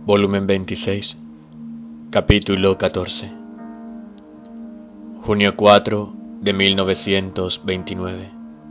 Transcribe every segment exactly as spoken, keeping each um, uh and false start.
Volumen veintiséis, capítulo catorce. Junio cuatro de mil novecientos veintinueve.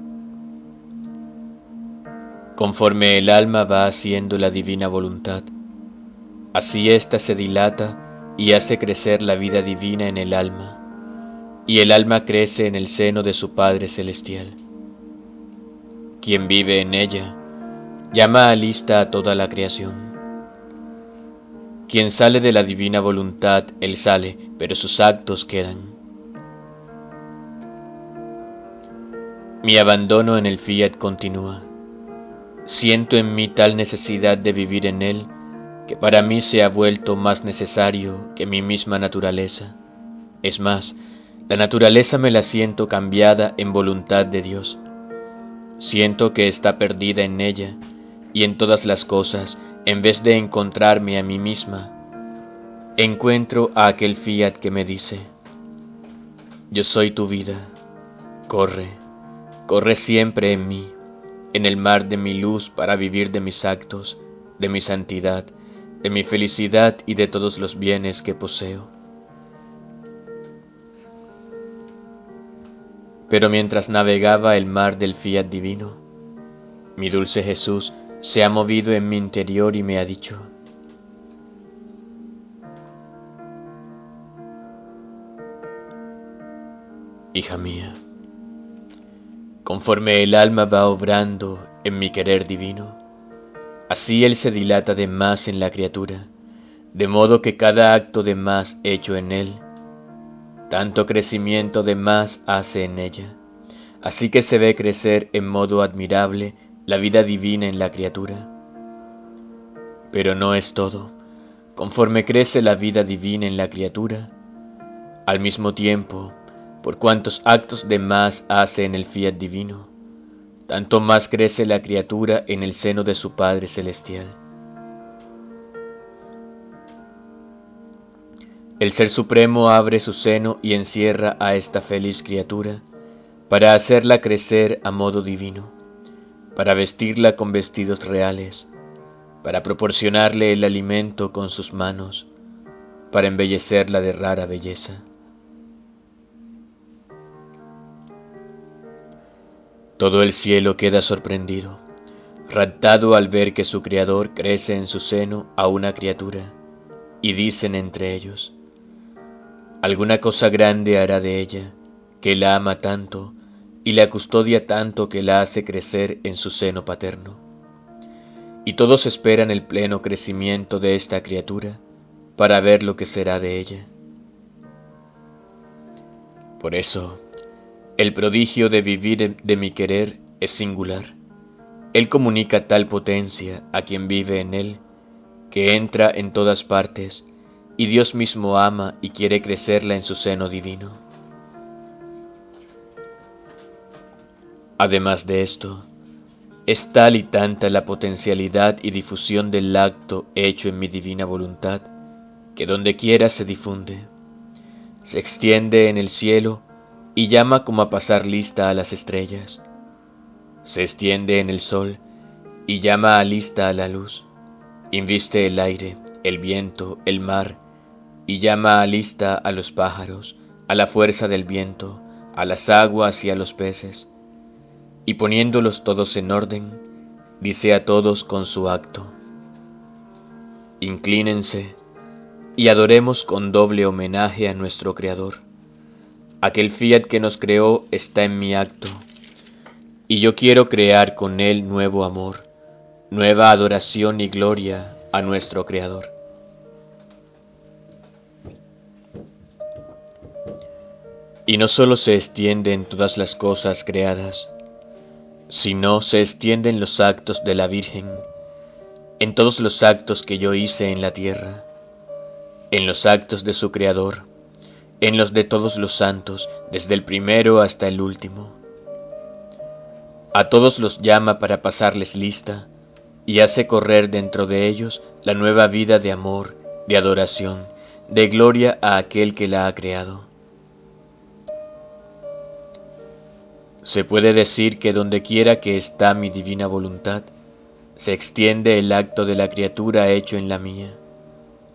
Conforme el alma va haciendo la divina voluntad, así ésta se dilata y hace crecer la vida divina en el alma, y el alma crece en el seno de su Padre Celestial. Quien vive en ella, llama a lista a toda la creación. Quien sale de la divina voluntad, él sale, pero sus actos quedan. Mi abandono en el fiat continúa. Siento en mí tal necesidad de vivir en él, que para mí se ha vuelto más necesario que mi misma naturaleza. Es más, la naturaleza me la siento cambiada en voluntad de Dios. Siento que está perdida en ella, y en todas las cosas, en vez de encontrarme a mí misma, encuentro a aquel fiat que me dice: yo soy tu vida, corre, corre siempre en mí, en el mar de mi luz para vivir de mis actos, de mi santidad, de mi felicidad y de todos los bienes que poseo. Pero mientras navegaba el mar del fiat divino, mi dulce Jesús se ha movido en mi interior y me ha dicho: hija mía, conforme el alma va obrando en mi querer divino, así él se dilata de más en la criatura, de modo que cada acto de más hecho en él, tanto crecimiento de más hace en ella, así que se ve crecer en modo admirable la vida divina en la criatura. Pero no es todo. Conforme crece la vida divina en la criatura, al mismo tiempo, por cuantos actos de más hace en el fiat divino, tanto más crece la criatura en el seno de su Padre Celestial. El Ser Supremo abre su seno y encierra a esta feliz criatura para hacerla crecer a modo divino, para vestirla con vestidos reales, para proporcionarle el alimento con sus manos, para embellecerla de rara belleza. Todo el cielo queda sorprendido, raptado al ver que su Creador crece en su seno a una criatura, y dicen entre ellos: alguna cosa grande hará de ella, que la ama tanto y la custodia tanto que la hace crecer en su seno paterno. Y todos esperan el pleno crecimiento de esta criatura para ver lo que será de ella. Por eso, el prodigio de vivir de mi querer es singular. Él comunica tal potencia a quien vive en él, que entra en todas partes, y Dios mismo ama y quiere crecerla en su seno divino. Además de esto, es tal y tanta la potencialidad y difusión del acto hecho en mi divina voluntad, que donde quiera se difunde, se extiende en el cielo y llama como a pasar lista a las estrellas, se extiende en el sol y llama a lista a la luz, inviste el aire, el viento, el mar, y llama a lista a los pájaros, a la fuerza del viento, a las aguas y a los peces, y poniéndolos todos en orden, dice a todos con su acto: inclínense y adoremos con doble homenaje a nuestro Creador. Aquel fiat que nos creó está en mi acto, y yo quiero crear con él nuevo amor, nueva adoración y gloria a nuestro Creador. Y no solo se extiende en todas las cosas creadas, sino se extiende en los actos de la Virgen, en todos los actos que yo hice en la tierra, en los actos de su Creador, en los de todos los santos, desde el primero hasta el último. A todos los llama para pasarles lista, y hace correr dentro de ellos la nueva vida de amor, de adoración, de gloria a aquel que la ha creado. Se puede decir que donde quiera que está mi divina voluntad, se extiende el acto de la criatura hecho en la mía,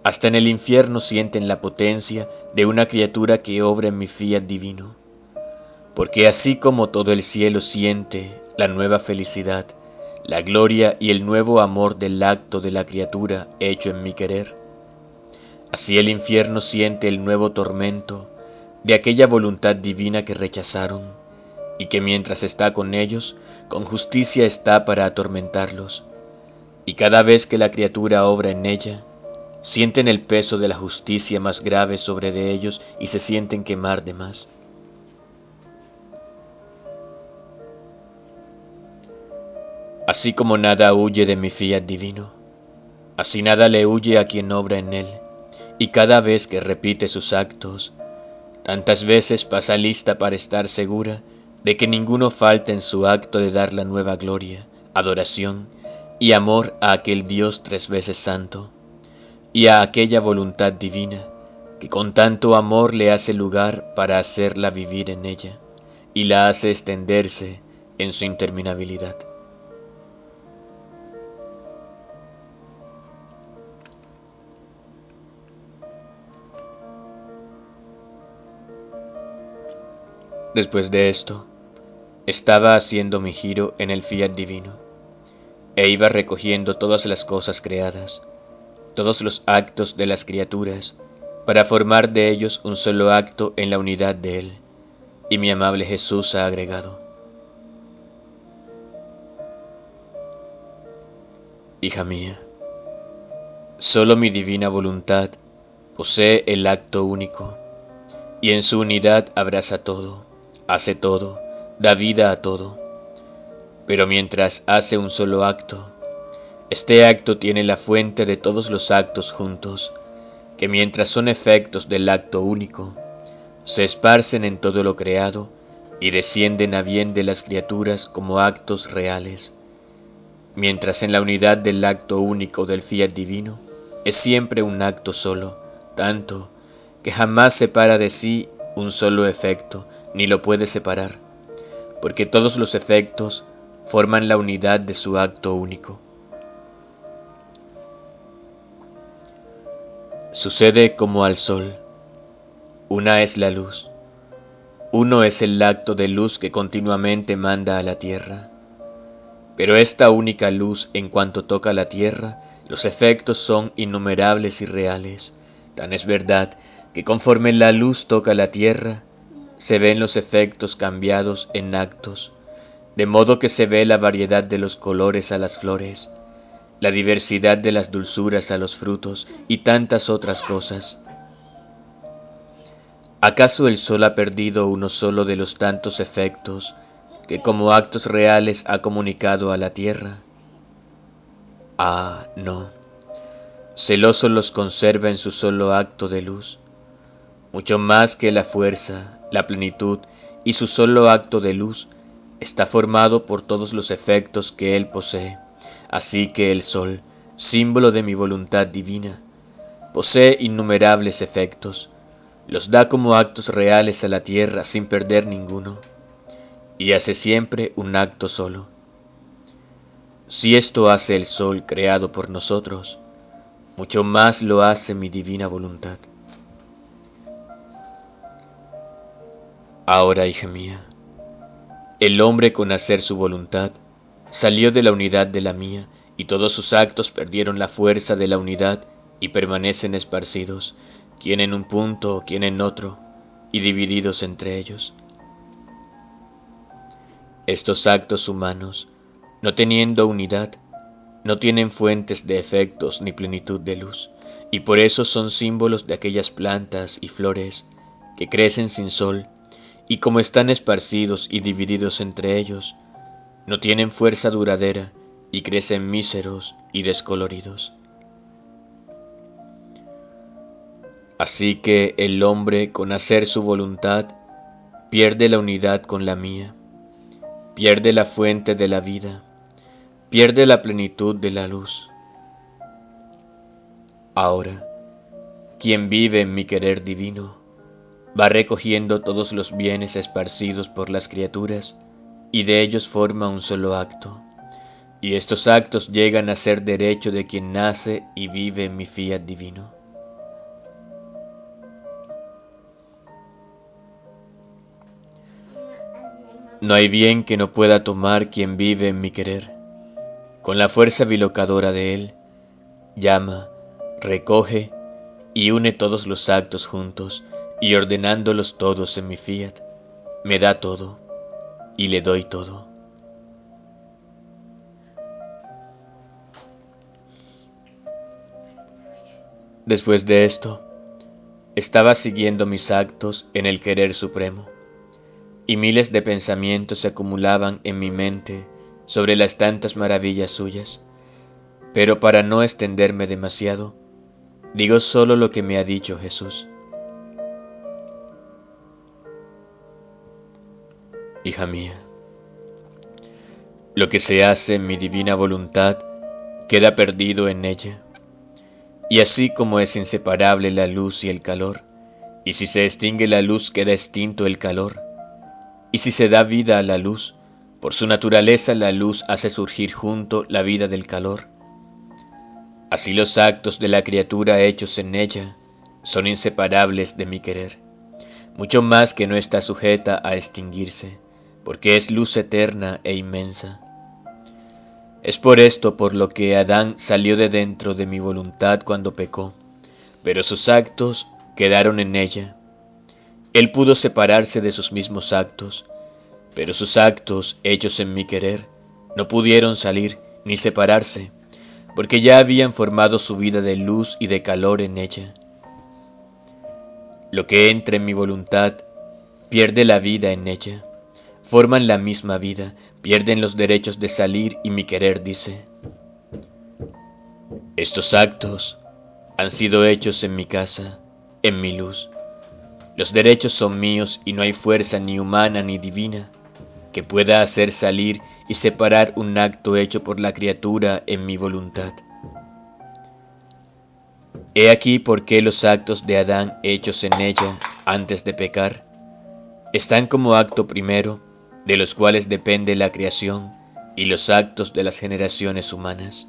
Hasta en el infierno sienten la potencia de una criatura que obra en mi fiat divino. Porque así como todo el cielo siente la nueva felicidad, la gloria y el nuevo amor del acto de la criatura hecho en mi querer, así el infierno siente el nuevo tormento de aquella voluntad divina que rechazaron, y que mientras está con ellos, con justicia está para atormentarlos. Y cada vez que la criatura obra en ella, sienten el peso de la justicia más grave sobre de ellos y se sienten quemar de más. Así como nada huye de mi fiat divino, así nada le huye a quien obra en él, y cada vez que repite sus actos, tantas veces pasa lista para estar segura de que ninguno falta en su acto de dar la nueva gloria, adoración y amor a aquel Dios tres veces santo, y a aquella voluntad divina que con tanto amor le hace lugar para hacerla vivir en ella, y la hace extenderse en su interminabilidad. Después de esto, estaba haciendo mi giro en el fiat divino, e iba recogiendo todas las cosas creadas, todos los actos de las criaturas, para formar de ellos un solo acto en la unidad de Él, y mi amable Jesús ha agregado: hija mía, solo mi divina voluntad posee el acto único, y en su unidad abraza todo, hace todo, da vida a todo. Pero mientras hace un solo acto, este acto tiene la fuente de todos los actos juntos, que mientras son efectos del acto único, se esparcen en todo lo creado y descienden a bien de las criaturas como actos reales, mientras en la unidad del acto único del fiat divino es siempre un acto solo, tanto que jamás separa de sí un solo efecto, ni lo puede separar, porque todos los efectos forman la unidad de su acto único. Sucede como al sol. Una es la luz. Uno es el acto de luz que continuamente manda a la tierra. Pero esta única luz, en cuanto toca la tierra, los efectos son innumerables y reales. Tan es verdad que conforme la luz toca la tierra, se ven los efectos cambiados en actos, de modo que se ve la variedad de los colores a las flores, la diversidad de las dulzuras a los frutos y tantas otras cosas. ¿Acaso el sol ha perdido uno solo de los tantos efectos que como actos reales ha comunicado a la tierra? Ah, no. Celoso los conserva en su solo acto de luz, mucho más que la fuerza, la plenitud y su solo acto de luz está formado por todos los efectos que él posee. Así que el sol, símbolo de mi voluntad divina, posee innumerables efectos, los da como actos reales a la tierra sin perder ninguno, y hace siempre un acto solo. Si esto hace el sol creado por nosotros, mucho más lo hace mi divina voluntad. Ahora, hija mía, el hombre con hacer su voluntad salió de la unidad de la mía, y todos sus actos perdieron la fuerza de la unidad y permanecen esparcidos, quien en un punto, quien en otro, y divididos entre ellos. Estos actos humanos, no teniendo unidad, no tienen fuentes de efectos ni plenitud de luz, y por eso son símbolos de aquellas plantas y flores que crecen sin sol, y como están esparcidos y divididos entre ellos, no tienen fuerza duradera y crecen míseros y descoloridos. Así que el hombre, con hacer su voluntad, pierde la unidad con la mía, pierde la fuente de la vida, pierde la plenitud de la luz. Ahora, quien vive en mi querer divino, va recogiendo todos los bienes esparcidos por las criaturas, y de ellos forma un solo acto, y estos actos llegan a ser derecho de quien nace y vive en mi fiat divino. No hay bien que no pueda tomar quien vive en mi querer. Con la fuerza bilocadora de él, llama, recoge y une todos los actos juntos, y ordenándolos todos en mi fiat, me da todo, y le doy todo. Después de esto, estaba siguiendo mis actos en el querer supremo, y miles de pensamientos se acumulaban en mi mente sobre las tantas maravillas suyas, pero para no extenderme demasiado, digo solo lo que me ha dicho Jesús. Hija mía, lo que se hace en mi divina voluntad queda perdido en ella, y así como es inseparable la luz y el calor, y si se extingue la luz queda extinto el calor, y si se da vida a la luz, por su naturaleza la luz hace surgir junto la vida del calor. Así los actos de la criatura hechos en ella son inseparables de mi querer, mucho más que no está sujeta a extinguirse, porque es luz eterna e inmensa. Es por esto por lo que Adán salió de dentro de mi voluntad cuando pecó, pero sus actos quedaron en ella. Él pudo separarse de sus mismos actos, pero sus actos hechos en mi querer no pudieron salir ni separarse, porque ya habían formado su vida de luz y de calor en ella. Lo que entra en mi voluntad pierde la vida en ella, forman la misma vida, pierden los derechos de salir y mi querer dice: estos actos han sido hechos en mi casa, en mi luz. Los derechos son míos y no hay fuerza ni humana ni divina que pueda hacer salir y separar un acto hecho por la criatura en mi voluntad. He aquí por qué los actos de Adán hechos en ella antes de pecar están como acto primero, de los cuales depende la creación y los actos de las generaciones humanas.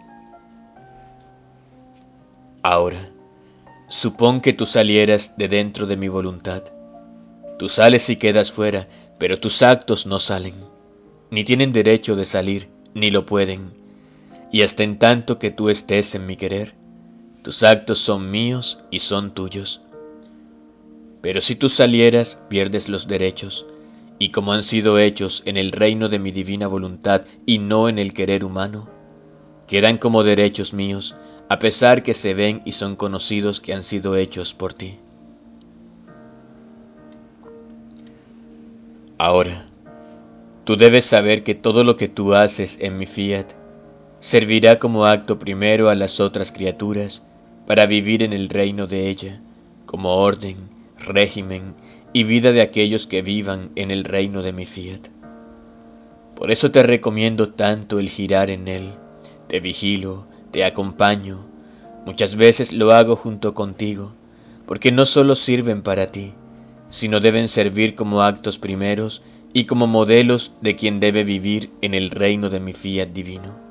Ahora, supón que tú salieras de dentro de mi voluntad. Tú sales y quedas fuera, pero tus actos no salen, ni tienen derecho de salir, ni lo pueden, y hasta en tanto que tú estés en mi querer, tus actos son míos y son tuyos. Pero si tú salieras, pierdes los derechos, y como han sido hechos en el reino de mi divina voluntad y no en el querer humano, quedan como derechos míos, a pesar que se ven y son conocidos que han sido hechos por ti. Ahora, tú debes saber que todo lo que tú haces en mi fiat servirá como acto primero a las otras criaturas para vivir en el reino de ella, como orden, régimen y vida de aquellos que vivan en el reino de mi fiat. Por eso te recomiendo tanto el girar en él, te vigilo, te acompaño, muchas veces lo hago junto contigo, porque no solo sirven para ti, sino deben servir como actos primeros y como modelos de quien debe vivir en el reino de mi fiat divino.